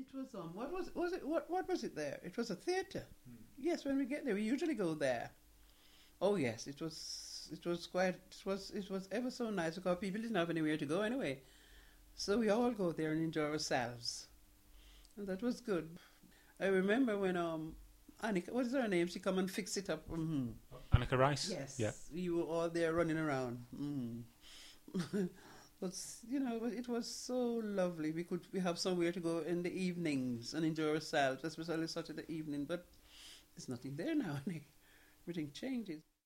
It was what was it there? It was a theatre. Yes, when we get there, we usually go there. Oh yes, it was ever so nice because people didn't have anywhere to go anyway. So we all go there and enjoy ourselves. And that was good. I remember when Annika, what is her name? She come and fix it up. Mm-hmm. Annika Rice? Yes. Yeah. We were all there running around. Mm-hmm. But it was so lovely. We have somewhere to go in the evenings and enjoy ourselves, especially Saturday evening. But there's nothing there now. Everything changes.